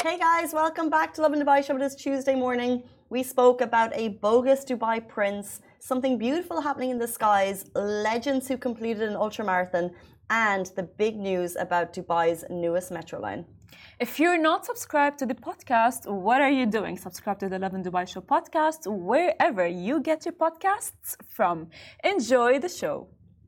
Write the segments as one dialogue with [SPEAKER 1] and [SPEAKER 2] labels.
[SPEAKER 1] Hey guys, welcome back to Lovin Dubai Show. It is Tuesday morning. We spoke about a bogus Dubai prince, something beautiful happening in the skies, legends who completed an ultramarathon, and the big news about Dubai's newest metro line.
[SPEAKER 2] If you're not subscribed to the podcast, what are you doing? Subscribe to the Lovin Dubai Show podcast wherever you get your podcasts from. Enjoy the show.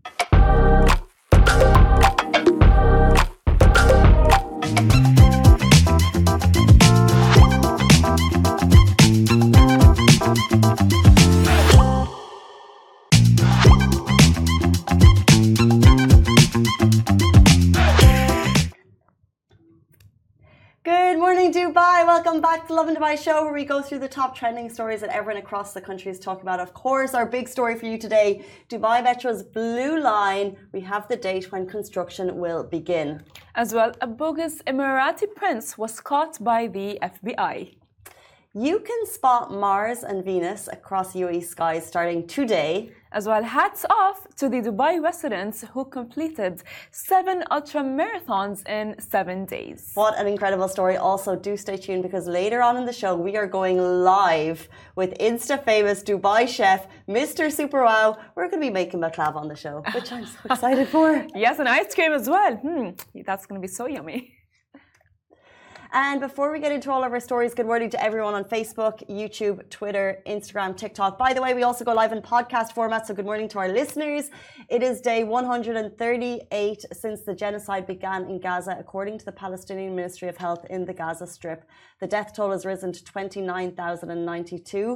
[SPEAKER 1] Good morning, Dubai. Welcome back to Lovin Dubai Show, where we go through the top trending stories that everyone across the country is talking about. Of course, our big story for you today, Dubai Metro's Blue Line. We have the date when construction will begin.
[SPEAKER 2] As well, a bogus Emirati prince was caught by the FBI.
[SPEAKER 1] You can spot Mars and Venus across UAE skies starting today.
[SPEAKER 2] As well, hats off to the Dubai residents who completed 7 ultra marathons in 7 days.
[SPEAKER 1] What an incredible story. Also, do stay tuned because later on in the show, we are going live with Insta-famous Dubai chef, Mr. Super Wow. We're going to be making baklava on the show, which I'm so excited for.
[SPEAKER 2] Yes, and ice cream as well. That's going to be so yummy.
[SPEAKER 1] And before we get into all of our stories, good morning to everyone on Facebook, YouTube, Twitter, Instagram, TikTok. By the way, we also go live in podcast format, so good morning to our listeners. It is day 138 since the genocide began in Gaza, according to the Palestinian Ministry of Health in the Gaza Strip. The death toll has risen to 29,092.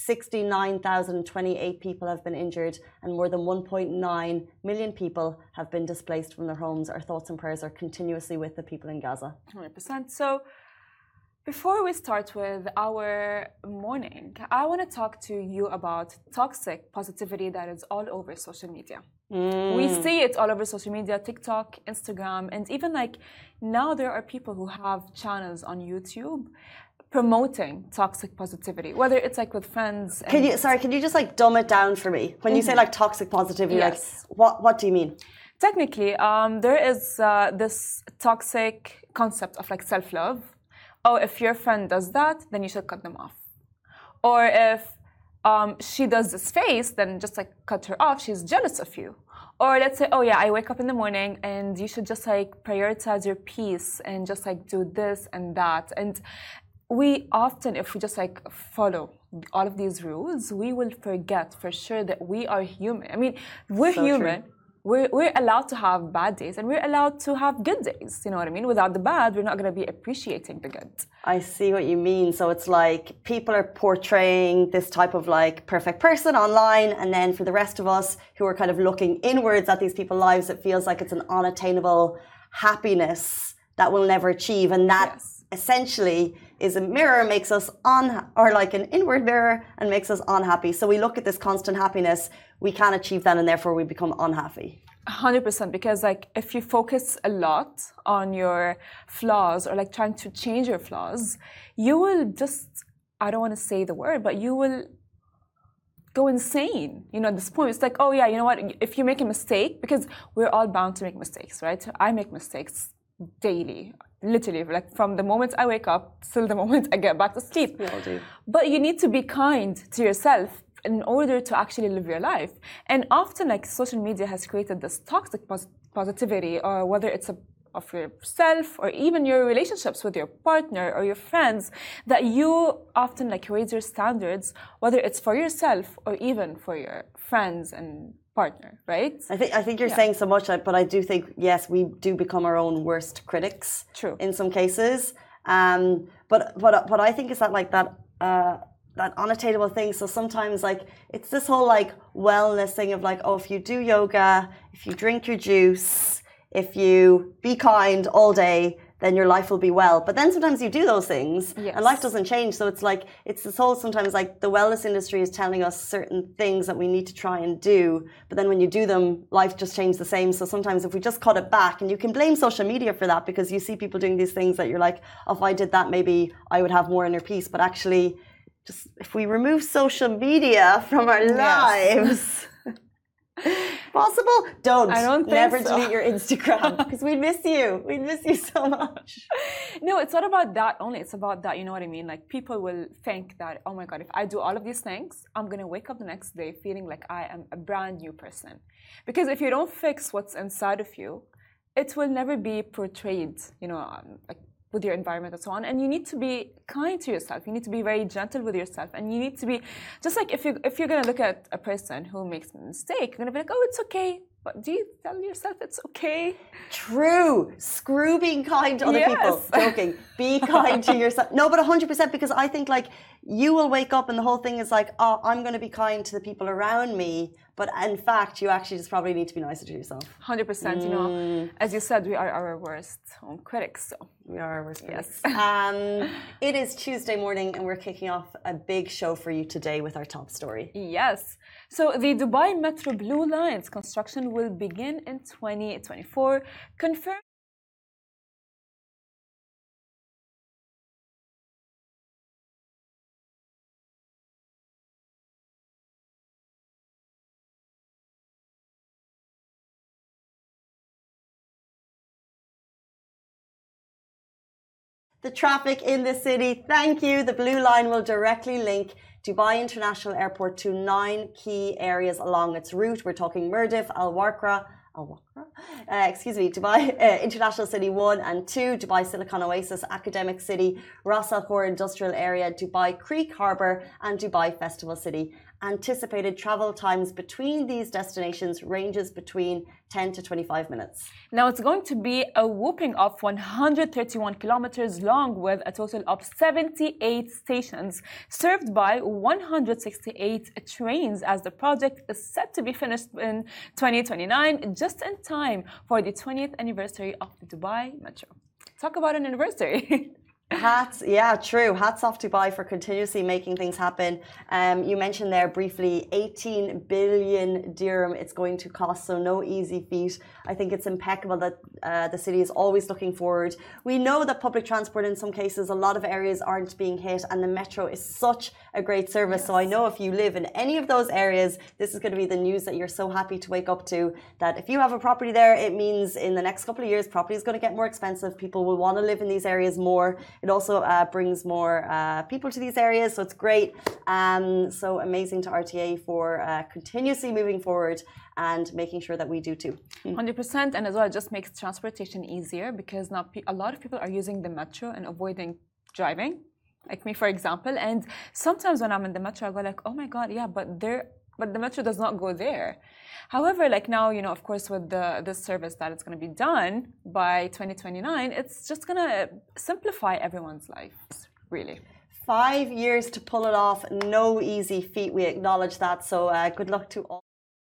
[SPEAKER 1] 69,028 people have been injured and more than 1.9 million people have been displaced from their homes. Our thoughts and prayers are continuously with the people in Gaza.
[SPEAKER 2] 100%. So before we start with our morning, I want to talk to you about toxic positivity that is all over social media. We see it all over social media, TikTok, Instagram, and even like now there are people who have channels on YouTube promoting toxic positivity, whether it's like with friends.
[SPEAKER 1] Can you just like dumb it down for me? When you say like toxic positivity,
[SPEAKER 2] yes.
[SPEAKER 1] Like what do you mean?
[SPEAKER 2] Technically, there is this toxic concept of like self-love. Oh, if your friend does that, then you should cut them off. Or if she does this face, then just like cut her off. She's jealous of you. Or let's say, oh yeah, I wake up in the morning and you should just like prioritize your peace and just like do this and that. And we often, if we just like follow all of these rules, we will forget for sure that we are human. I mean, we're so human. We're allowed to have bad days and we're allowed to have good days. You know what I mean? Without the bad, we're not going to be appreciating the good.
[SPEAKER 1] I see what you mean. So it's like people are portraying this type of like perfect person online. And then for the rest of us who are kind of looking inwards at these people's lives, it feels like it's an unattainable happiness that we'll never achieve. And that essentially is a mirror, makes us or like an inward mirror and makes us unhappy. So we look at this constant happiness, we can't achieve that and therefore we become unhappy.
[SPEAKER 2] 100%, because like if you focus a lot on your flaws or like trying to change your flaws, you will just, I don't want to say the word, but you will go insane. You know, at this point, it's like, oh yeah, you know what, if you make a mistake, because we're all bound to make mistakes, right? I make mistakes daily. Literally, like from the moment I wake up till the moment I get back to sleep.
[SPEAKER 1] We all do.
[SPEAKER 2] But you need to be kind to yourself in order to actually live your life. And often, like social media has created this toxic positivity, or whether it's of yourself or even your relationships with your partner or your friends, that you often like raise your standards, whether it's for yourself or even for your friends and partner, right?
[SPEAKER 1] I think you're saying so much, but I do think, yes, we do become our own worst critics.
[SPEAKER 2] True.
[SPEAKER 1] In some cases. But what I think is that like that unattainable thing. So sometimes like it's this whole like wellness thing of like, oh, if you do yoga, if you drink your juice, if you be kind all day, then your life will be well. But then sometimes you do those things and life doesn't change. So it's like, it's this whole, sometimes like the wellness industry is telling us certain things that we need to try and do. But then when you do them, life just changes the same. So sometimes if we just cut it back, and you can blame social media for that because you see people doing these things that you're like, oh, if I did that, maybe I would have more inner peace. But actually, just if we remove social media from our lives... Possible? Don't.
[SPEAKER 2] I don't think
[SPEAKER 1] Never
[SPEAKER 2] so.
[SPEAKER 1] delete your Instagram because we'd miss you. We'd miss you so much.
[SPEAKER 2] No, it's not about that only. It's about that, you know what I mean? Like people will think that, oh my God, if I do all of these things, I'm going to wake up the next day feeling like I am a brand new person. Because if you don't fix what's inside of you, it will never be portrayed, you know, like with your environment and so on. And you need to be kind to yourself. You need to be very gentle with yourself. And you need to be, just like if you're going to look at a person who makes a mistake, you're going to be like, oh, it's okay. But do you tell yourself it's okay?
[SPEAKER 1] True. Screw being kind to other
[SPEAKER 2] Yes.
[SPEAKER 1] people. Joking. Be kind to yourself. No, but 100%, because I think like you will wake up and the whole thing is like, oh, I'm going to be kind to the people around me. But in fact, you actually just probably need to be nicer to yourself.
[SPEAKER 2] 100%. You know, as you said, we are our worst own critics. So
[SPEAKER 1] We are our worst critics.
[SPEAKER 2] yes.
[SPEAKER 1] It is Tuesday morning and we're kicking off a big show for you today with our top story.
[SPEAKER 2] Yes. So the Dubai Metro Blue Line's construction will begin in 2024, confirmed.
[SPEAKER 1] The traffic in the city, thank you. The Blue Line will directly link Dubai International Airport to 9 key areas along its route. We're talking Mirdif, Al Wakra, Dubai International City 1 and 2, Dubai Silicon Oasis Academic City, Ras Al Khor Industrial Area, Dubai Creek Harbour and Dubai Festival City. Anticipated travel times between these destinations ranges between 10 to 25 minutes.
[SPEAKER 2] Now it's going to be a whopping of 131 kilometers long with a total of 78 stations served by 168 trains as the project is set to be finished in 2029, just in time for the 20th anniversary of the Dubai Metro. Talk about an anniversary.
[SPEAKER 1] True. Hats off Dubai for continuously making things happen. You mentioned there briefly 18 billion dirham it's going to cost, so no easy feat. I think it's impeccable that the city is always looking forward. We know that public transport in some cases, a lot of areas aren't being hit, and the metro is such a great service. Yes. So I know if you live in any of those areas, this is going to be the news that you're so happy to wake up to, that if you have a property there, it means in the next couple of years, property is going to get more expensive. People will want to live in these areas more. It also brings more people to these areas, so it's great. So amazing to RTA for continuously moving forward and making sure that we do too.
[SPEAKER 2] 100%, and as well, it just makes transportation easier because now a lot of people are using the metro and avoiding driving, like me, for example. And sometimes when I'm in the metro, I go like, oh my God, yeah, but the metro does not go there. However, like now, you know, of course, with this service that it's going to be done by 2029, it's just going to simplify everyone's lives, really.
[SPEAKER 1] 5 years to pull it off, no easy feat. We acknowledge that. So good luck to all.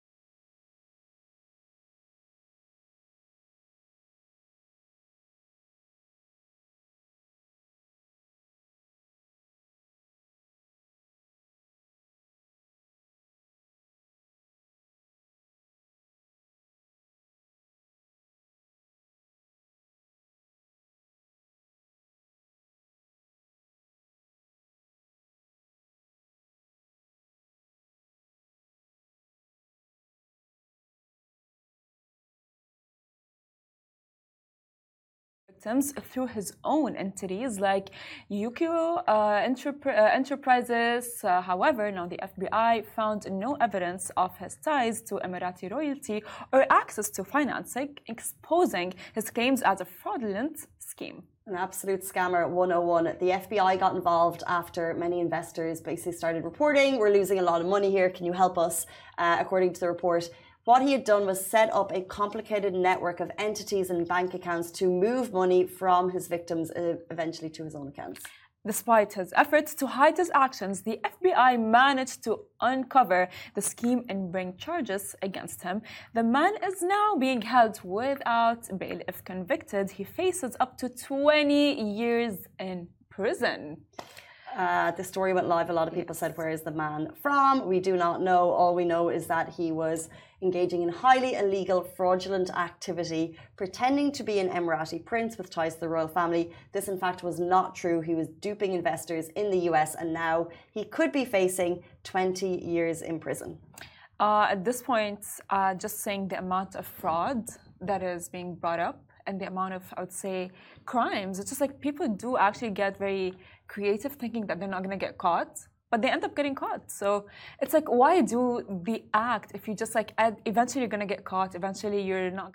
[SPEAKER 2] Victims through his own entities like UQ Enterprises. However, now the FBI found no evidence of his ties to Emirati royalty or access to financing, exposing his claims as a fraudulent scheme.
[SPEAKER 1] An absolute scammer 101. The FBI got involved after many investors basically started reporting, we're losing a lot of money here, can you help us? According to the report, what he had done was set up a complicated network of entities and bank accounts to move money from his victims eventually to his own accounts.
[SPEAKER 2] Despite his efforts to hide his actions, the FBI managed to uncover the scheme and bring charges against him. The man is now being held without bail. If convicted, he faces up to 20 years in prison.
[SPEAKER 1] The story went live. A lot of people said, where is the man from? We do not know. All we know is that he was engaging in highly illegal, fraudulent activity, pretending to be an Emirati prince with ties to the royal family. This, in fact, was not true. He was duping investors in the US, and now he could be facing 20 years in prison.
[SPEAKER 2] At this point, just saying the amount of fraud that is being brought up and the amount of, I would say, crimes. It's just like people do actually get very creative thinking that they're not going to get caught, but they end up getting caught. So it's like, why do the act if you just like, eventually you're going to get caught, eventually you're not.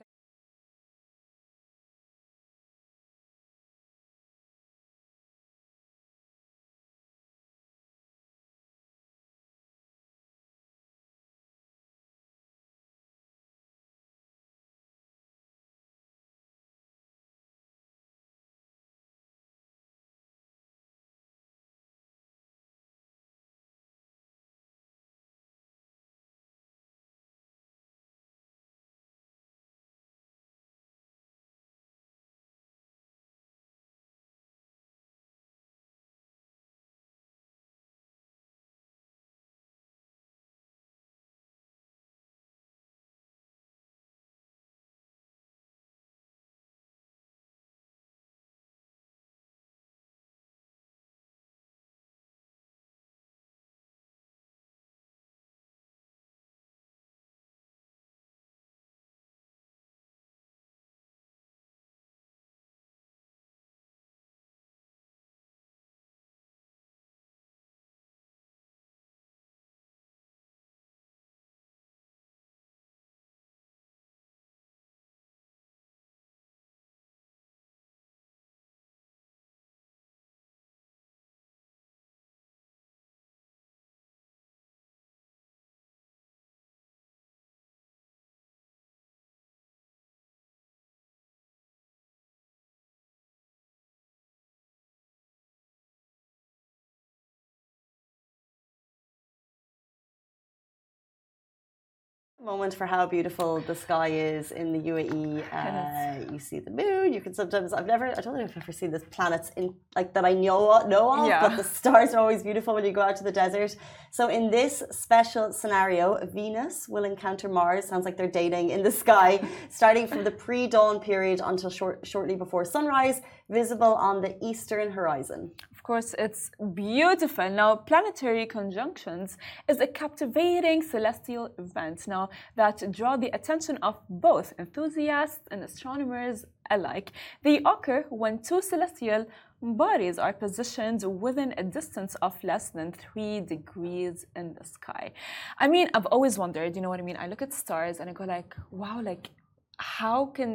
[SPEAKER 1] Moment for how beautiful the sky is in the UAE. You see the moon. You can sometimes. I don't know if I've ever seen this planets in like that I know of,
[SPEAKER 2] Yeah.
[SPEAKER 1] but the stars are always beautiful when you go out to the desert. So in this special scenario, Venus will encounter Mars. Sounds like they're dating in the sky, starting from the pre-dawn period until shortly before sunrise, visible on the eastern horizon.
[SPEAKER 2] Of course, it's beautiful. Now, planetary conjunctions is a captivating celestial event now that draw the attention of both enthusiasts and astronomers alike. They occur when two celestial bodies are positioned within a distance of less than 3 degrees in the sky. I mean, I've always wondered, you know what I mean? I look at stars and I go like, wow, like how can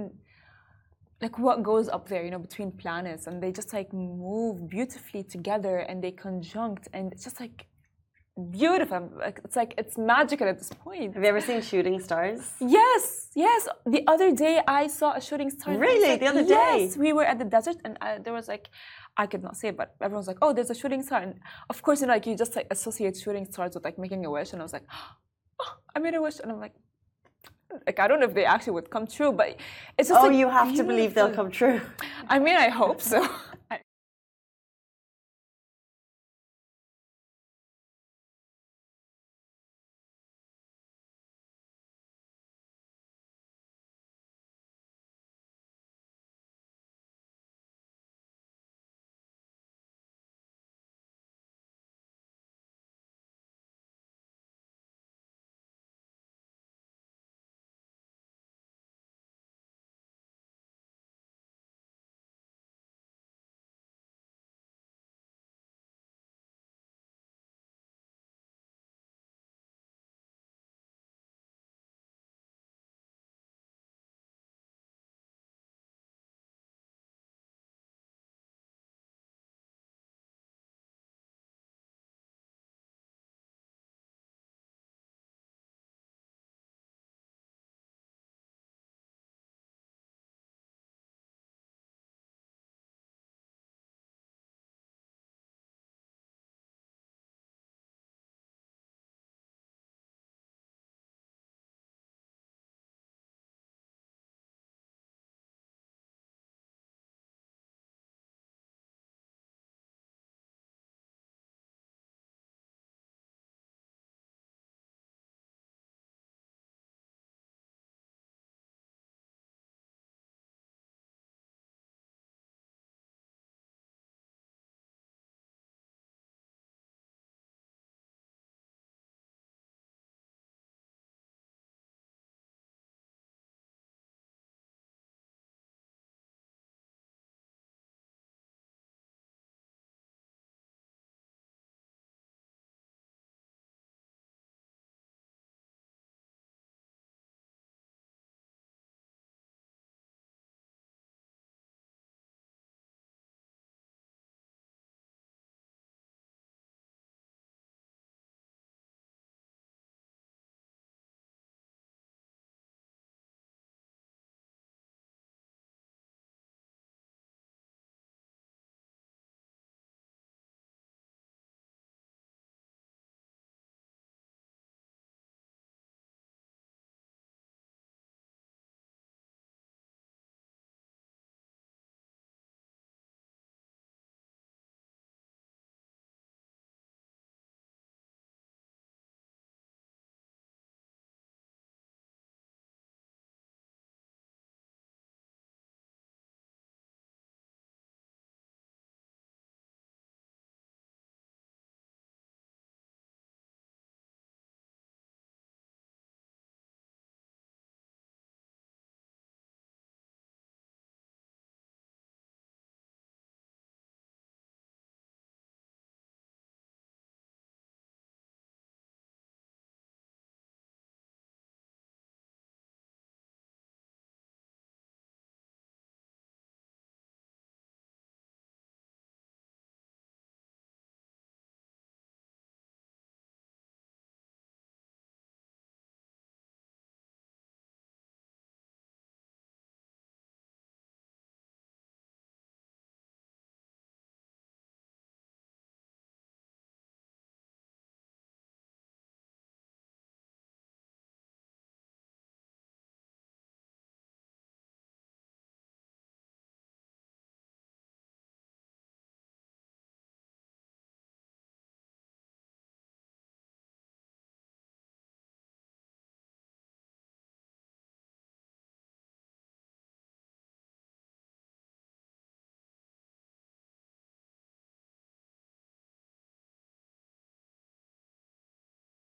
[SPEAKER 2] like what goes up there, you know, between planets, and they just like move beautifully together and they conjunct, and it's just like beautiful. Like it's magical at this point.
[SPEAKER 1] Have you ever seen shooting stars?
[SPEAKER 2] Yes, yes. The other day I saw a shooting star.
[SPEAKER 1] Really?
[SPEAKER 2] Like,
[SPEAKER 1] the other day?
[SPEAKER 2] Yes, we were at the desert, and there was like, I could not say it, but everyone's like, oh, there's a shooting star, and of course, you know, like you just like associate shooting stars with like making a wish, and I was like, oh, I made a wish, and I'm like, I don't know if they actually would come true, but it's just like
[SPEAKER 1] you have
[SPEAKER 2] beautiful.
[SPEAKER 1] to believe they'll come true.
[SPEAKER 2] I mean, I hope so.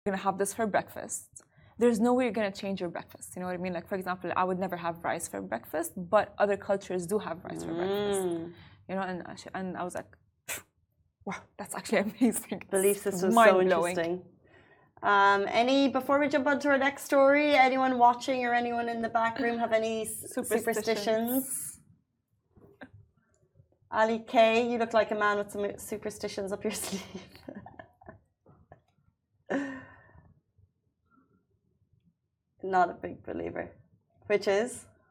[SPEAKER 2] gonna have this for breakfast, there's no way you're gonna change your breakfast. You know what I mean? Like, for example, I would never have rice for breakfast, but other cultures do have rice for breakfast. You know, and I was like, wow, that's actually amazing.
[SPEAKER 1] Belief system is so interesting. Before we jump on to our next story, anyone watching or anyone in the back room have any superstitions? Ali K, you look like a man with some superstitions up your sleeve. Not a big believer. Which is?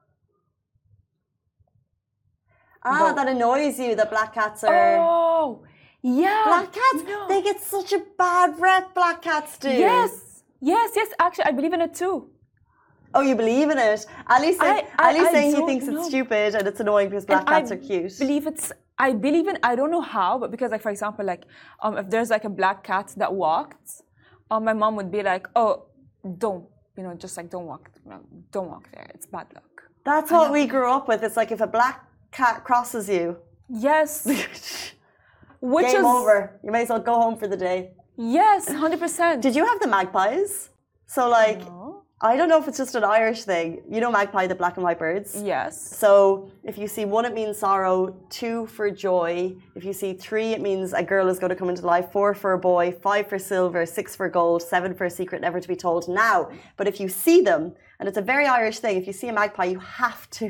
[SPEAKER 1] That annoys you that black cats are...
[SPEAKER 2] Oh, yeah.
[SPEAKER 1] Black cats? No. They get such a bad rep, black cats do.
[SPEAKER 2] Yes. Actually, I believe in it too.
[SPEAKER 1] Oh, you believe in it? Ali's saying he thinks it's stupid and it's annoying because black cats are cute.
[SPEAKER 2] I believe in, I don't know how, but because, like, for example, like, if there's like a black cat that walked, my mom would be like, oh, don't, you know, just like don't walk there. It's bad luck.
[SPEAKER 1] That's what we grew up with. It's like if a black cat crosses you.
[SPEAKER 2] Yes.
[SPEAKER 1] Game over. You may as well go home for the day.
[SPEAKER 2] Yes, 100%.
[SPEAKER 1] Did you have the magpies? So, like,
[SPEAKER 2] no.
[SPEAKER 1] I don't know if it's just an Irish thing. You know magpie, the black and white birds?
[SPEAKER 2] Yes.
[SPEAKER 1] So, if you see 1, it means sorrow. 2 for joy. If you see 3, it means a girl is going to come into life. 4 for a boy. 5 for silver. 6 for gold. 7 for a secret never to be told now. But if you see them, and it's a very Irish thing, if you see a magpie, you have to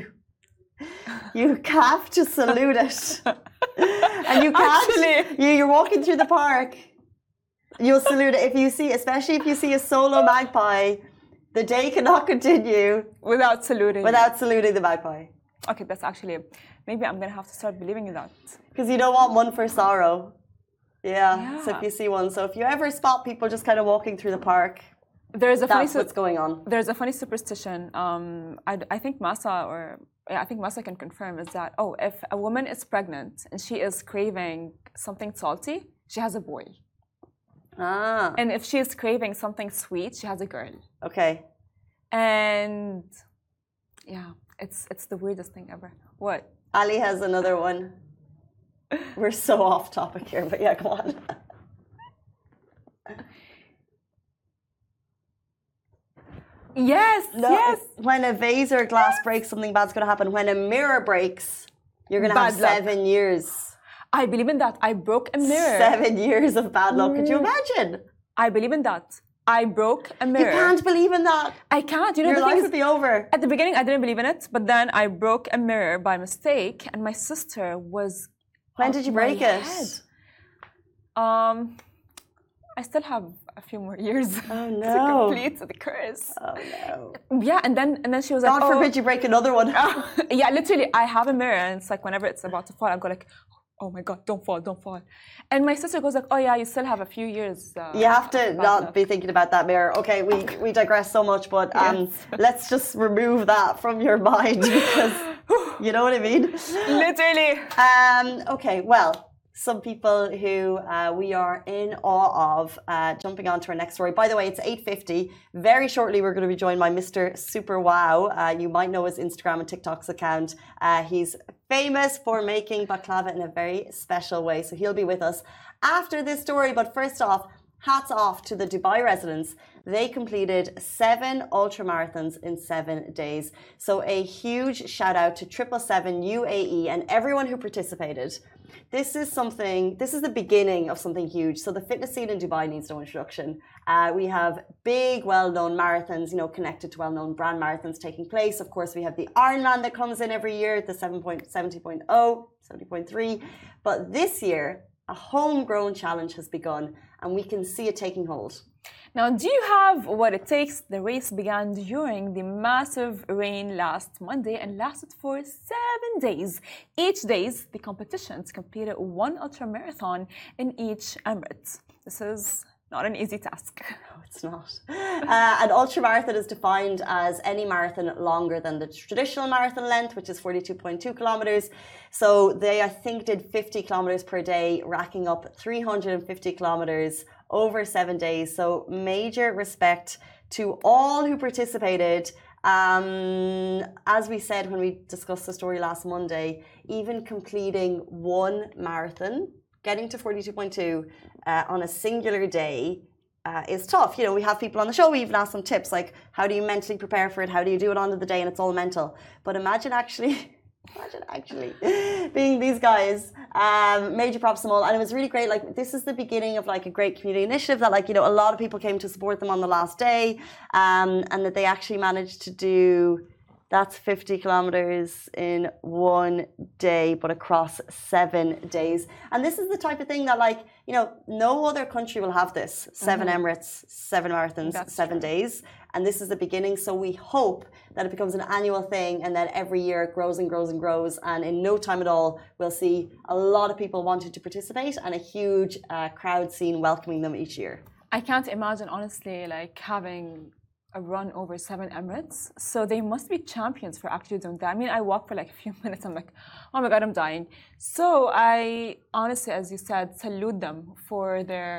[SPEAKER 1] salute it. And you can't. Actually, you're walking through the park. You'll salute it. Especially if you see a solo magpie, the day cannot continue
[SPEAKER 2] without saluting
[SPEAKER 1] the magpie.
[SPEAKER 2] Okay, that's actually, maybe I'm gonna have to start believing in that.
[SPEAKER 1] Because you don't want 1 for sorrow. Yeah. So if you see one, so if you ever spot people just kind of walking through the park, that's what's going on.
[SPEAKER 2] There's a funny superstition. I think Masa can confirm is that if a woman is pregnant and she is craving something salty, she has a boy. And if she is craving something sweet, she has a girl.
[SPEAKER 1] Okay.
[SPEAKER 2] And yeah, it's the weirdest thing ever. What?
[SPEAKER 1] Ali has another one. We're so off topic here, but yeah, come on.
[SPEAKER 2] Yes.
[SPEAKER 1] When a vase or glass breaks, something bad's going to happen. When a mirror breaks, you're going to have 7 years.
[SPEAKER 2] I believe in that. I broke a mirror.
[SPEAKER 1] 7 years of bad luck. Could you imagine?
[SPEAKER 2] I believe in that. I broke a mirror.
[SPEAKER 1] You can't believe in that.
[SPEAKER 2] I can't. You know,
[SPEAKER 1] your life would be over.
[SPEAKER 2] At the beginning, I didn't believe in it, but then I broke a mirror by mistake, and my sister was.
[SPEAKER 1] When did you break it?
[SPEAKER 2] I still have a few more years to complete the curse.
[SPEAKER 1] Oh no.
[SPEAKER 2] Yeah, and then she was like,
[SPEAKER 1] God forbid you break another one.
[SPEAKER 2] Yeah, literally, I have a mirror, and it's like whenever it's about to fall, I go like, oh my God, don't fall. And my sister goes like, oh yeah, you still have a few years.
[SPEAKER 1] You have to not be thinking about that mirror. Okay, we digress so much, but let's just remove that from your mind because you know what I mean?
[SPEAKER 2] Literally.
[SPEAKER 1] Okay, well, some people who we are in awe of. Jumping on to our next story. By the way, it's 8:50. Very shortly, we're going to be joined by Mr. Super Wow. You might know his Instagram and TikTok's account. He's famous for making baklava in a very special way. So he'll be with us after this story. But first off, hats off to the Dubai residents. They completed 7 ultramarathons in 7 days. So a huge shout out to 777 UAE and everyone who participated. This is the beginning of something huge. So the fitness scene in Dubai needs no introduction. We have big, well-known marathons, you know, connected to well-known brand marathons taking place. Of course, we have the Ironman that comes in every year, the 70.0, 70.3. But this year, a homegrown challenge has begun, and we can see it taking hold.
[SPEAKER 2] Now, do you have what it takes? The race began during the massive rain last Monday and lasted for 7 days. Each day, the competitions completed 1 ultramarathon in each emirate. This is not an easy task.
[SPEAKER 1] No, it's not. An ultramarathon is defined as any marathon longer than the traditional marathon length, which is 42.2 kilometers. So they, I think, did 50 kilometers per day, racking up 350 kilometers over 7 days. So major respect to all who participated. As we said when we discussed the story last Monday, even completing 1 marathon, getting to 42.2 on a singular day is tough. You know, we have people on the show, we even ask them tips like, how do you mentally prepare for it? How do you do it under the day? And it's all mental. But imagine actually being these guys. Major props to them all. And it was really great. Like, this is the beginning of like a great community initiative that, like, you know, a lot of people came to support them on the last day, and that they actually managed to do. That's 50 kilometers in one day, but across 7 days. And this is the type of thing that, like, you know, no other country will have this. 7 Emirates, 7 marathons, that's 7 days. And this is the beginning. So we hope that it becomes an annual thing and that every year it grows and grows and grows. And in no time at all, we'll see a lot of people wanting to participate and a huge crowd scene welcoming them each year.
[SPEAKER 2] I can't imagine, honestly, like having a run over 7 Emirates. So they must be champions for actually doing that. I mean, I walk for like a few minutes. I'm like, oh my God, I'm dying. So I honestly, as you said, salute them for their,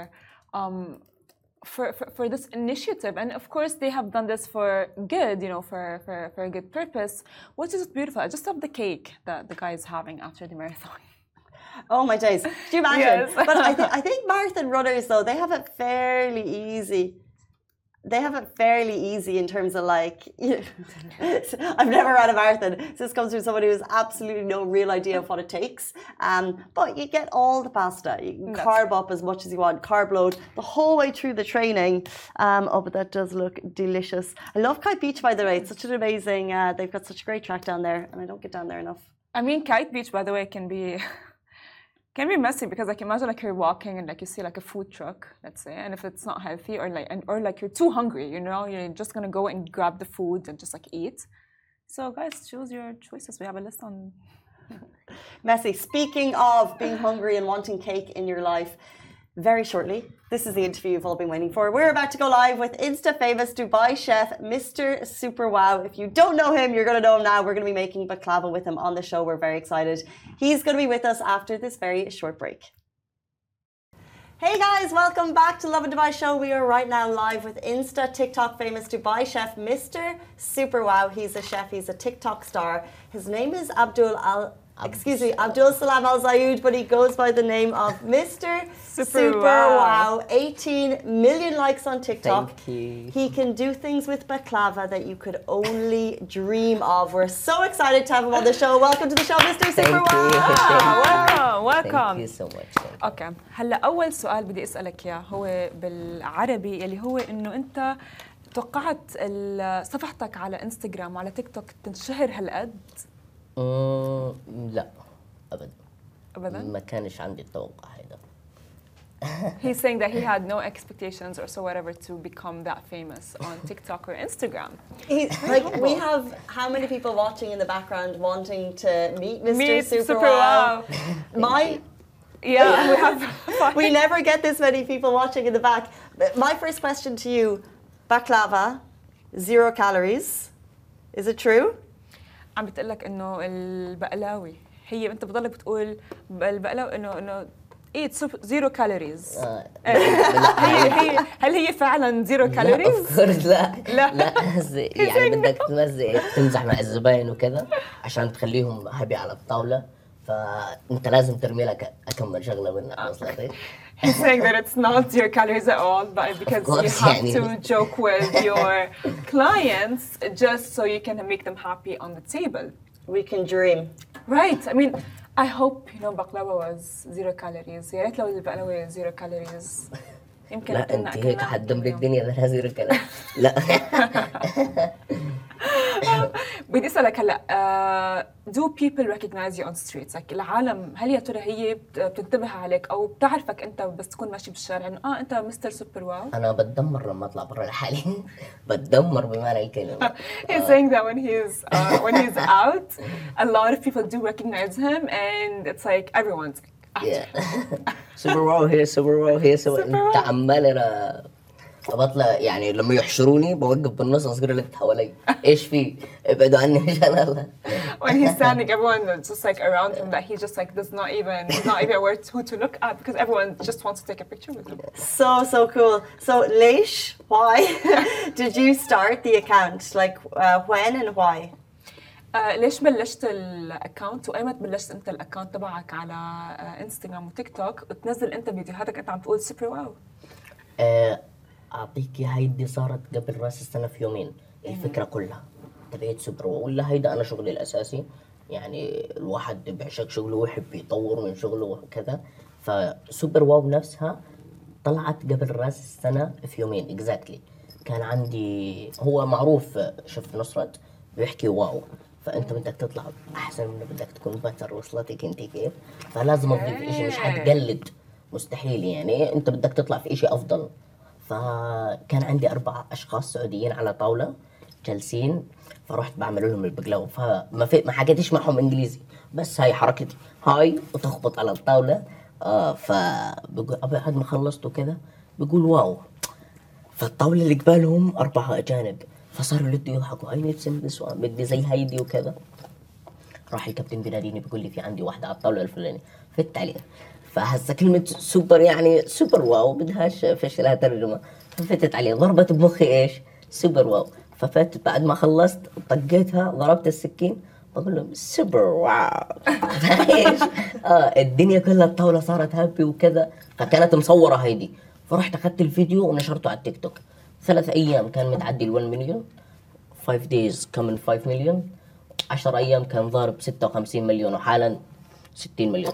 [SPEAKER 2] for this initiative. And of course, they have done this for good, you know, for a good purpose, which is beautiful. I just love the cake that the guy is having after the marathon.
[SPEAKER 1] Oh my days. Do you imagine?
[SPEAKER 2] Yes.
[SPEAKER 1] But I think marathon runners, though, they have it fairly easy. They have it fairly easy in terms of like, you know, I've never ran a marathon. So this comes from somebody who has absolutely no real idea of what it takes. But you get all the pasta. You can carb up as much as you want, carb load the whole way through the training. Oh, but that does look delicious. I love Kite Beach, by the way. It's such an amazing, they've got such a great track down there, and I don't get down there enough.
[SPEAKER 2] I mean, Kite Beach, by the way, can be messy because, like, imagine like you're walking and like you see like a food truck, let's say, and if it's not healthy or like you're too hungry, you know, you're just gonna go and grab the food and just like eat. So guys, choose your choices. We have a list on.
[SPEAKER 1] Messy. Speaking of being hungry and wanting cake in your life, very shortly, this is the interview you've all been waiting for. We're about to go live with Insta-famous Dubai chef, Mr. Super Wow. If you don't know him, you're going to know him now. We're going to be making baklava with him on the show. We're very excited. He's going to be with us after this very short break. Hey guys, welcome back to Lovin Dubai Show. We are right now live with Insta TikTok famous Dubai chef, Mr. Super Wow. He's a chef, he's a TikTok star. His name is Abdul Salam Al Zayed, but he goes by the name of Mr. Super Wow. 18 million likes on TikTok.
[SPEAKER 3] Thank you.
[SPEAKER 1] He can do things with baklava that you could only dream of. We're so excited to have him on the show. Welcome to the show, Mr. Super Wow.
[SPEAKER 2] Welcome.
[SPEAKER 3] Thank you so much.
[SPEAKER 2] اوكي هلا اول سؤال بدي اسالك اياه هو بالعربي اللي هو انه انت توقعت صفحتك على انستغرام وعلى تيك توك تنشهر هالقد؟
[SPEAKER 3] لا ابدا
[SPEAKER 2] ابدا
[SPEAKER 3] ما كانش عندي التوقع هذا.
[SPEAKER 2] He's saying that he had no expectations or so whatever to become that famous on TikTok or Instagram.
[SPEAKER 1] Like, we have how many people watching in the background wanting to meet Mr. Super Wow.
[SPEAKER 2] Yeah, we have.
[SPEAKER 1] We never get this many people watching in the back. My first question to you: baklava, 0 calories. Is it true?
[SPEAKER 2] عم بتقلك إنه البقلاوي هي أنت بتضلك بتقول البقلاوي إنه eat 0 calories. هل هي فعلا 0 calories؟
[SPEAKER 3] لا يعني بدك تمزح مع الزباين وكذا عشان تخليهم هابي على الطاولة، فأنت لازم ترمي لك أكمل شغلة منها وصلتي.
[SPEAKER 2] He's saying that it's not 0 calories at all, but because you have to joke with your clients just so you can make them happy on the table.
[SPEAKER 1] We can dream.
[SPEAKER 2] Right. I mean, I hope, you know, baklava was 0 calories. يا ريت لو البقلاوة 0 calories. يمكن
[SPEAKER 3] لا أنت هيك حتدمري الدنيا لها 0 كلام. لا.
[SPEAKER 2] بدي أسألك هلا do people recognize you on streets؟ like العالم هل يا ترى هي بتنتبه عليك أو بتعرفك أنت بس تكون ماشي بالشارع إنه أنت مستر سوبر واو؟
[SPEAKER 3] أنا بتدمر لما أطلع برا لحالي. بتدمر بمعنى الكلمة.
[SPEAKER 2] He's saying that when he's out, a lot of people do recognize him, and it's like everyone's
[SPEAKER 3] Yeah. Super Wow here, Super Wow here. أنت عمال أنا بطلع يعني لما يحشروني بوقف بالنص أصغر اللي حوالي إيش في ابعدوا عني مشان الله.
[SPEAKER 2] When he's standing, everyone just like around him that he just like he's not even aware who to look at because everyone just wants to take a picture with him.
[SPEAKER 1] So cool. So Leish, why did you start the account? Like when and why?
[SPEAKER 2] ليش بلشت الاكونت وايمت بلشت انت الاكونت تبعك على انستغرام وتيك توك وتنزل انت فيديوهاتك انت عم تقول سوبر واو؟
[SPEAKER 3] اعطيك يا هيدي صارت قبل راس السنه في يومين الفكره كلها تبعت سوبر واو، ولا هيدا انا شغلي الاساسي. يعني الواحد بيعشق شغله ويحب يطور من شغله وكذا. فسوبر واو نفسها طلعت قبل راس السنه في يومين اكزاكتلي. كان عندي هو معروف شيف نصرت بيحكي واو، فانت بدك تطلع احسن من بدك تكون بتر. وصلتك انت كيف؟ فلازم تضيف شيء، مش حتقلد مستحيل. يعني انت بدك تطلع في شيء افضل. فكان عندي 4 اشخاص سعوديين على طاوله جالسين، فرحت بعمل لهم البقلاوه. ما حكيتش معهم انجليزي، بس هاي حركتي هاي وتخبط على الطاوله. فبقول بعد ما خلصت وكذا بقول واو. فالطاوله اللي قبالهم 4 اجانب، فصاروا يردوا يضحكوا هاي نفسي بدي زي هيدي وكذا. راح الكابتن بيناديني بيقول لي في عندي واحده على الطاوله الفلانيه، فت عليه. فهسه كلمه سوبر يعني سوبر واو بدهاش فيش لها ترجمه. ففتت عليه ضربت بمخي ايش؟ سوبر واو. ففات بعد ما خلصت طقيتها ضربت السكين بقول لهم سوبر واو. ايش؟ الدنيا كلها الطاوله صارت هابي وكذا. فكانت مصوره هيدي، فرحت اخذت الفيديو ونشرته على التيك توك. 3 ايام كان متعدي ال 1 مليون، 5 days كمان 5 مليون، 10 ايام كان ضارب 56 مليون، وحالا 60 مليون.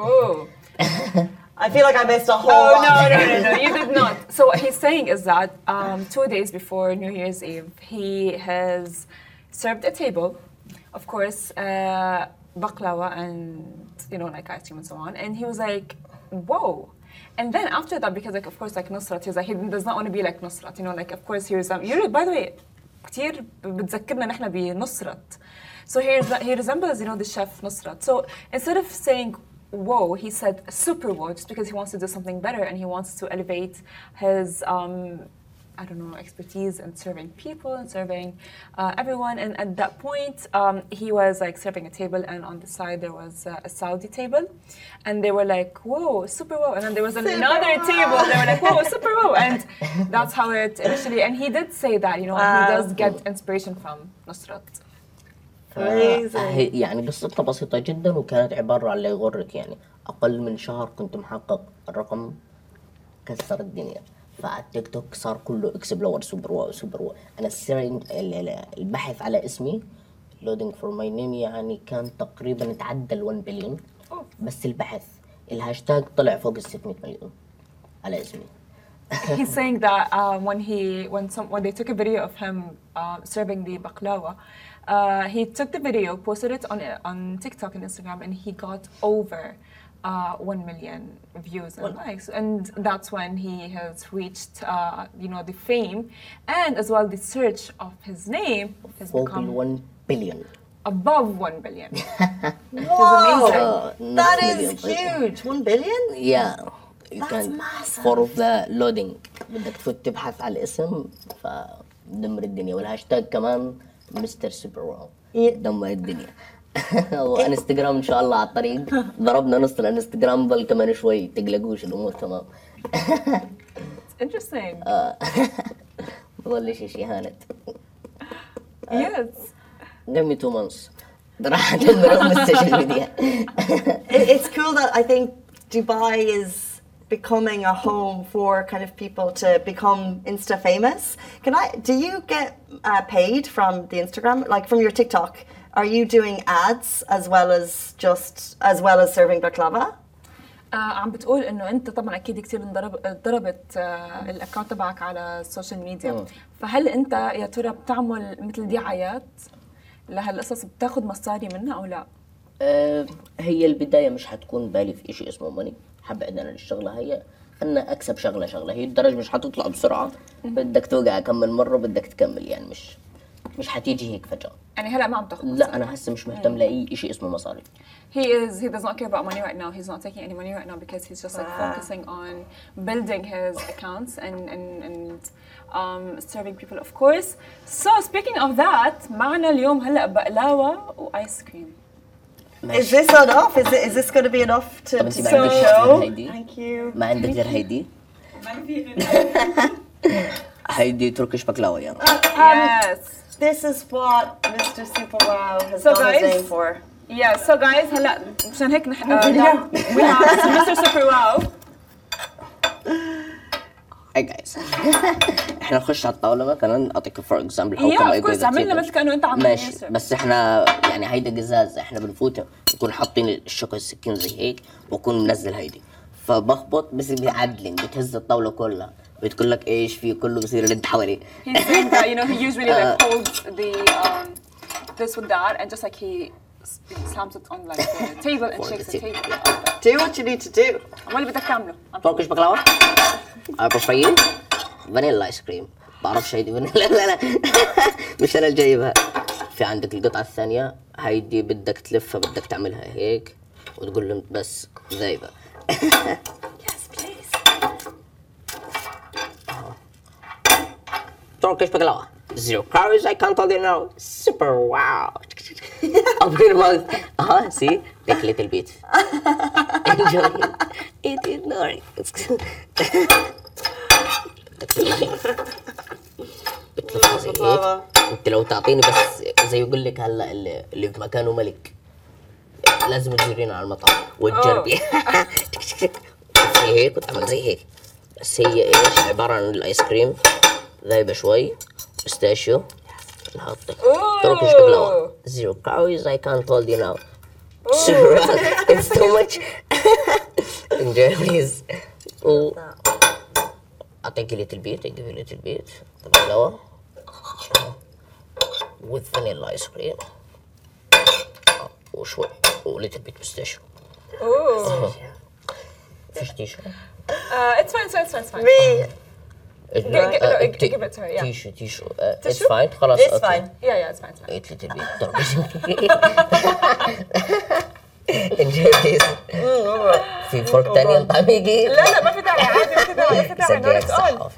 [SPEAKER 1] I feel like I missed a whole
[SPEAKER 2] Oh
[SPEAKER 1] lot.
[SPEAKER 2] no, you did not. So what he's saying is that 2 days before New Year's Eve, he has served a table, of course, baklava and like ice cream and so on. And he was like, whoa. And then after that, because like of course like Nusrat, he's like he does not want to be like Nusrat, like of course you're by the way كتير بتذكرنا نحن بنصرت. So he resembles the chef Nusrat. So instead of saying whoa, he said super whoa, just because he wants to do something better and he wants to elevate his I don't know, expertise in serving people and serving everyone. And at that point, he was like serving a table, and on the side there was a Saudi table, and they were like, "Whoa, super whoa!" And then there was another table. They were like, "Whoa, super whoa!" And that's how it initially. And he did say that, he does get inspiration from Nusrat.
[SPEAKER 3] يعني قصتها بسيطة جدا، وكانت عبارة عن اللي يغرك. يعني أقل من شهر كنت محقق الرقم كسر الدنيا. فعلى التيك توك صار كله اكسبلور سوبر واو سوبر واو. أنا البحث على اسمي لودينج فور ماي نيم يعني كان تقريبا تعدى ال 1 بليون. بس البحث الهاشتاج طلع فوق ال 600 مليون على اسمي.
[SPEAKER 2] He's saying that when they took a video of him serving the baklava, he took the video, posted it on TikTok and Instagram, and he got over 1 million views and likes. And that's when he has reached the fame, and as well the search of his name has become
[SPEAKER 3] 1 billion.
[SPEAKER 2] Above 1 billion.
[SPEAKER 1] Wow, that is huge. 1 billion?
[SPEAKER 3] Yeah.
[SPEAKER 1] That's massive.
[SPEAKER 3] For the loading بدك تفوت تبحث على الاسم فدمر الدنيا. والهاشتاج كمان مستر سوبر واو دمر الدنيا. وانستغرام ان شاء الله على الطريق. ضربنا نص الانستغرام بل كمان شوي تقلقوش الامور تمام.
[SPEAKER 2] Interesting.
[SPEAKER 3] بقول شيء هانت.
[SPEAKER 2] Yes.
[SPEAKER 3] Give me 2 months. راح ادمرهم بالسوشيال ميديا.
[SPEAKER 1] It's cool that I think Dubai is becoming a home for kind of people to become Insta famous. Do you get paid from the Instagram, like from your TikTok? Are you doing ads as well as serving baklava?
[SPEAKER 2] عم بتقول انه انت طبعا اكيد كثير انضربت الاكونت تبعك على السوشيال ميديا. فهل انت يا ترى بتعمل مثل دعايات لهالقصص بتاخذ مصاري منها او لا؟
[SPEAKER 3] هي البدايه مش حتكون بالي في شيء اسمه ماني. حبعد انا الشغله هي خلنا اكسب شغله. هي الدرج مش حتطلع بسرعه، بدك توقع كم من مره بدك تكمل. يعني مش حتيجي هيك فجاه.
[SPEAKER 2] يعني هلا ما عم تاخذ
[SPEAKER 3] لا انا هسه مش مهتم لاي شيء اسمه مصاري.
[SPEAKER 2] He does not care about money right now. He's not taking any money right now because he's just like focusing on building his accounts and serving people, of course. So speaking of that, معنا اليوم هلا بقلاوة وايس كريم.
[SPEAKER 1] Is this enough? Is this going to be enough to show? Thank you.
[SPEAKER 3] ما عندك غير هيدي؟ هيدي تركيش بقلاوة يعني.
[SPEAKER 2] Yes.
[SPEAKER 1] This is what Mr. Super Wow has done his name for.
[SPEAKER 2] Yeah, so guys, هلا مشان هيك نحن we have Mr. Super Wow.
[SPEAKER 3] Hi guys. احنا نخش على الطاولة مثلا اعطيك فور اكزامبل
[SPEAKER 2] Yeah of course عملنا مثل كأنه انت عم
[SPEAKER 3] ماشي بس احنا يعني هيدا قزاز احنا بنفوت نكون حاطين الشوكة السكين زي هيك واكون منزل هيدي فبخبط بس بيعدلن بتهز الطاولة كلها بتقول لك ايش في كله بصير يلد حواليه.
[SPEAKER 2] He's saying that he usually like holds the this with that and just like he slams it on like the table and shakes the table.
[SPEAKER 1] Do what you need to do.
[SPEAKER 2] أمال اللي بدك تعمله؟
[SPEAKER 3] تركش بقلاوة؟ بروفايل فانيلا ايس كريم بعرفش هيدي فانيلا لا مش انا اللي جايبها. في عندك القطعة الثانية هيدي بدك تلفها بدك تعملها هيك وتقول لهم بس ذايبة.
[SPEAKER 1] Yes, please.
[SPEAKER 3] Turkish baklava. 0 calories, I can't tell you now. Super wow. Open your mouth. See? Take a little bit. Enjoy it. Eat it, Nori. بتلفها زي هيك. انت لو تعطيني بس زي يقول لك هلا اللي في مكانه ملك لازم تجرين على المطعم وتجربي. زي هيك وتعمل زي هيك. بس هي ايش عبارة عن الايس كريم ذايبة شوي بيستاشيو نحطك تركش بقلاوة 0 calories I can't tell you now. It's too much. Enjoy please. I'll take a little bit, I give you a little bit. بقلاوة with vanilla ice cream وشوي و little bit pistachio. فيش تيشو؟
[SPEAKER 2] It's fine.
[SPEAKER 1] Me.
[SPEAKER 2] Give it to her, yeah.
[SPEAKER 3] تيشو. It's fine. خلاص.
[SPEAKER 1] It's fine.
[SPEAKER 2] Yeah, it's fine.
[SPEAKER 3] Eat little bit. Enjoy this. في فرق تاني انت عم يجي؟
[SPEAKER 2] لا ما في داعي عادي ما في داعي.
[SPEAKER 3] سجلك صح.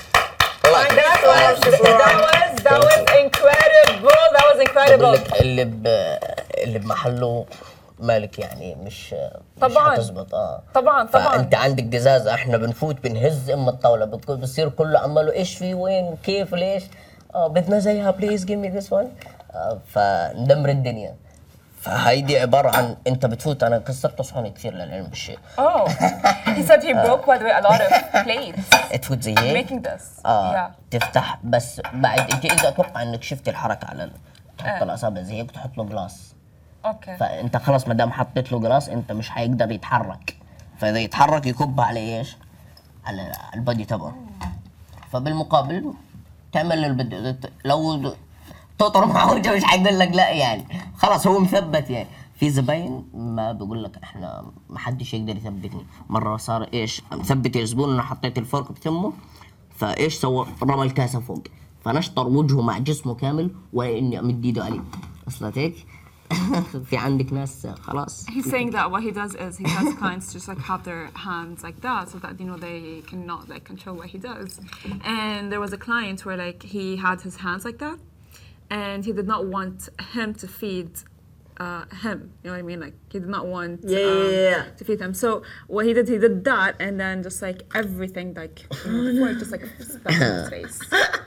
[SPEAKER 2] That was incredible.
[SPEAKER 3] بقول لك اللي بمحله مالك يعني مش
[SPEAKER 2] طبعاً.
[SPEAKER 3] هتزبط
[SPEAKER 2] طبعا
[SPEAKER 3] فانت عندك قزازه احنا بنفوت بنهز الطاوله بتصير كله عماله ايش في وين كيف ليش بدنا زيها بليز جيف مي ذس وان فندمر الدنيا. فهيدي عباره عن انت بتفوت انا كسرت صحوني كثير للعلم بالشيء.
[SPEAKER 2] Oh, he said he broke by the way a lot of plates.
[SPEAKER 3] تفوت زي هيك
[SPEAKER 2] Making this.
[SPEAKER 3] تفتح بس بعد انت اذا اتوقع انك شفت الحركه على تحط الاصابع زي هيك وتحط له جلاس.
[SPEAKER 2] اوكي.
[SPEAKER 3] فانت خلاص ما دام حطيت له جلاس انت مش هيقدر يتحرك فاذا يتحرك يكب على ايش؟ على البادي تبعه. فبالمقابل تعمل اللي بده لو تطر معه وجهه مش حيقول لك لا يعني خلاص هو مثبت يعني. في زباين ما بقول لك احنا ما حدش يقدر يثبتني. مره صار ايش مثبت الزبون انا حطيت الفرق بتمه فايش سوى رمى الكاسه فوق فنشطر وجهه مع جسمه كامل ولا اني امد ايده عليه اصلا هيك. في عندك ناس خلاص.
[SPEAKER 2] He's saying that what he does is he tells clients to just like have their hands like that so that they cannot like control what he does. And there was a client where like he had his hands like that and he did not want him to feed him, you know what I mean? Like he did not want to feed him. So what he did that and then just like everything like before it just like splashed in his face.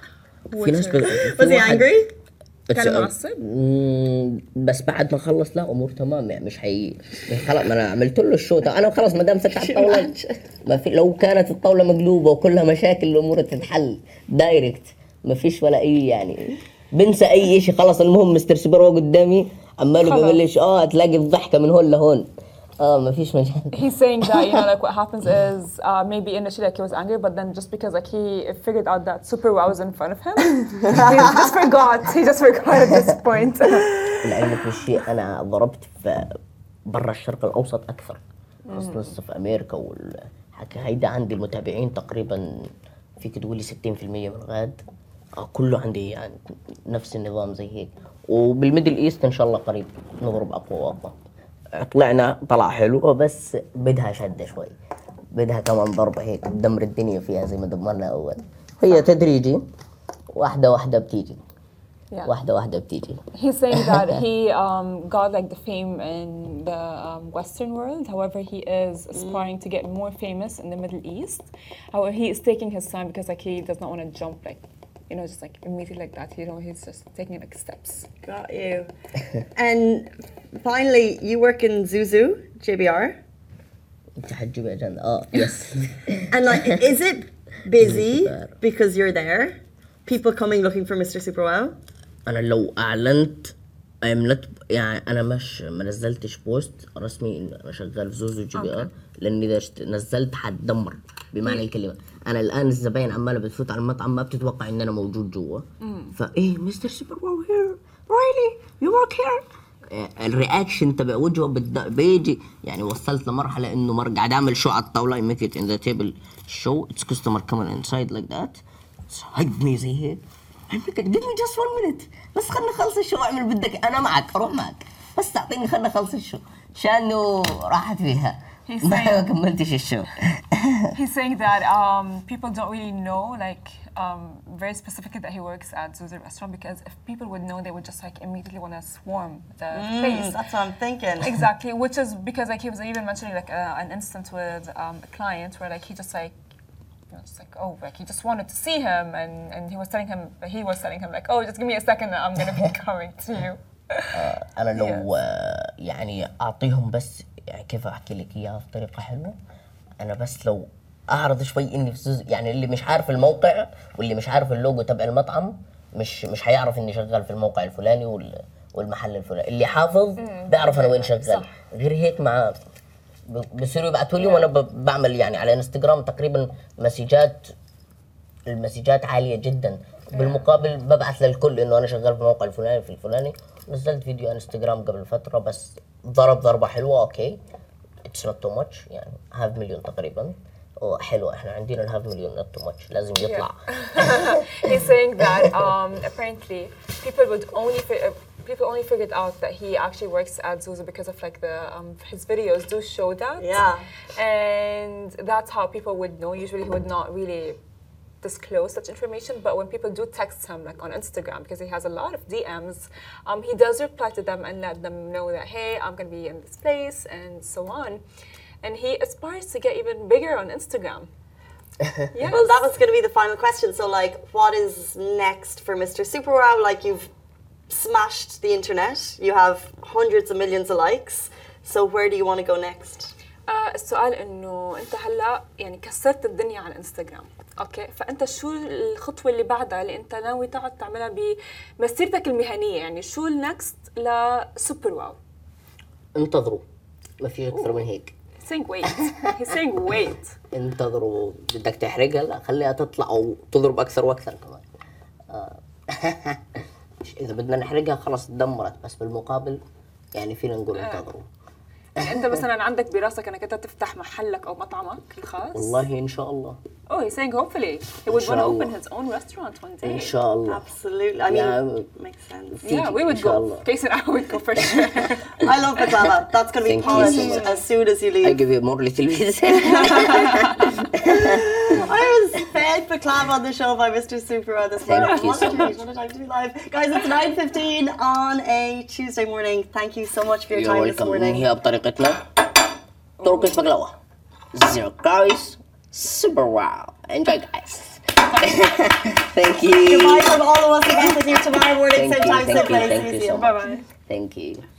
[SPEAKER 1] Was he angry?
[SPEAKER 2] كان معصب؟
[SPEAKER 3] بس بعد ما خلص لا امور تمام يعني مش خلاص ما انا عملت له الشو ده انا خلاص ما دام سكت على الطاوله ما في لو كانت الطاوله مقلوبه وكلها مشاكل الامور تتحل دايركت ما فيش ولا اي يعني بنسى اي شيء خلاص. المهم مستر سوبر قدامي عماله بيقول ليش تلاقي الضحكه من هون لهون ما فيش مجال.
[SPEAKER 2] He's saying that like what happens is maybe initially like he was angry but then just because like he figured out that super wow was in front of him he just forgot at this point.
[SPEAKER 3] لعلمك بالشيء انا ضربت في برا الشرق الاوسط اكثر خصوصا في امريكا والحكي هيدا عندي المتابعين تقريبا فيك تقولي 60% من غاد كله عندي يعني نفس النظام زي هيك. وبالميدل ايست ان شاء الله قريب نضرب اقوى واقوى. طلعنا طلع حلو بس بدها شده شوي بدها كمان ضربه هيك تدمر الدنيا فيها زي ما دمرنا اول. هي تدريجي واحده بتيجي واحده بتيجي.
[SPEAKER 2] He's saying that he got like the fame in the Western world. However, he is aspiring to get more famous in the Middle East. However, he is taking his time because like he does not want to jump like just like immediately like that. He's just taking like steps.
[SPEAKER 1] Got you. And finally, you work in Zuzu, JBR.
[SPEAKER 3] انت حتجيب اجنده yes.
[SPEAKER 1] And like, is it busy
[SPEAKER 3] super.
[SPEAKER 1] because you're there. People coming looking for Mr. Super Wow.
[SPEAKER 3] انا لو اعلنت I'm not يعني انا مش ما نزلتش بوست رسمي ان انا شغال في زوزو جي بي ار لاني اذا نزلت حتدمر بمعنى الكلمه. انا الان الزباين عماله بتفوت على المطعم ما بتتوقع ان انا موجود جوا فايه مستر سوبر واو هير رايلي يو ورك هير الرياكشن تبع وجهه بيجي يعني وصلت لمرحله انه قاعد اعمل شو على الطاوله make it in the table show it's customer coming inside like that هيك زي هيك give me just 1 minute بس خلنا نخلص الشو اعمل بدك انا معك اروح معك بس تعطيني خلنا نخلص الشو شانه راحت فيها ما كملتش الشو.
[SPEAKER 2] He's saying that people don't really know, like very specifically that he works at Zuzu restaurant because if people would know, they would just like immediately want to swarm the place.
[SPEAKER 1] That's what I'm thinking.
[SPEAKER 2] Exactly, which is because like he was even mentioning like an instance with a client where like he just like. Just like like he just wanted to see him and he was telling him like just give me a second I'm gonna be coming to you.
[SPEAKER 3] أنا لو يعني أعطيهم بس يعني كيف أحكي لك إياها بطريقة حلوة. أنا بس لو أعرض شوي إني في يعني اللي مش عارف الموقع واللي مش عارف اللوجو تبع المطعم مش هيعرف إني شغال في الموقع الفلاني والمحل الفلاني. اللي حافظ بيعرف أنا وين شغال. غير هيك مع بصيروا يبعثوا لي وانا بعمل يعني على انستغرام تقريبا المسجات عاليه جدا. بالمقابل ببعث للكل انه انا شغال في الموقع الفلاني في الفلاني. نزلت فيديو انستغرام قبل فتره بس ضربه حلوه اوكي اتس نوت تو ماتش يعني 500,000 تقريبا حلوه. احنا عندنا ال 500,000 نوت تو ماتش لازم يطلع.
[SPEAKER 2] He's saying that apparently people only figured out that he actually works at Zuzu because of like his videos do show that.
[SPEAKER 1] Yeah.
[SPEAKER 2] And that's how people would know. Usually he would not really disclose such information, but when people do text him like on Instagram because he has a lot of DMs, he does reply to them and let them know that hey, I'm gonna be in this place and so on. And he aspires to get even bigger on Instagram. Yes.
[SPEAKER 1] Well, that was going to be the final question. So, like, what is next for Mr. Super Wow? Like, you've smashed the internet. You have hundreds of millions of likes. So, where do you want to go next?
[SPEAKER 2] السؤال إنه أنت هلا يعني كسرت الدنيا على الانستغرام، أوكي؟ فأنت شو الخطوة اللي بعدها اللي أنت ناوي تقعد تعملها بمسيرتك المهنية؟ يعني شو النكست لسوبر واو؟
[SPEAKER 3] انتظروا ما في أكثر من هيك.
[SPEAKER 2] He's saying wait.
[SPEAKER 3] انتظروا بدك تحرقها لا خليها تطلع او تضرب اكثر واكثر كمان. اذا بدنا نحرقها خلاص تدمرت بس بالمقابل يعني فينا نقول انتظروا.
[SPEAKER 2] يعني انت مثلا عندك براسك انك انت تفتح محلك او مطعمك الخاص؟
[SPEAKER 3] والله ان شاء الله.
[SPEAKER 2] Oh, he's saying hopefully he would want to open his own restaurant one day.
[SPEAKER 3] ان شاء الله.
[SPEAKER 1] Absolutely. I mean, makes sense.
[SPEAKER 2] Yeah, we would go. Case and I would go for sure.
[SPEAKER 1] I love baklava. That's going to be polished as soon as you leave.
[SPEAKER 3] I give you more little bits.
[SPEAKER 1] I was fed baklava on the show by Mr. Super this morning. What a time to be live. Guys, it's 9:15 on a Tuesday morning. Thank you so much for your time this morning.
[SPEAKER 3] هي بطريقتنا تركز بقلاوة. Zero calories. Super wow. Enjoy guys. Thank you.
[SPEAKER 1] Goodbye from all of us again with you tomorrow morning, same time, same place.
[SPEAKER 3] Thank you so much.
[SPEAKER 2] Bye-bye.
[SPEAKER 3] Thank you.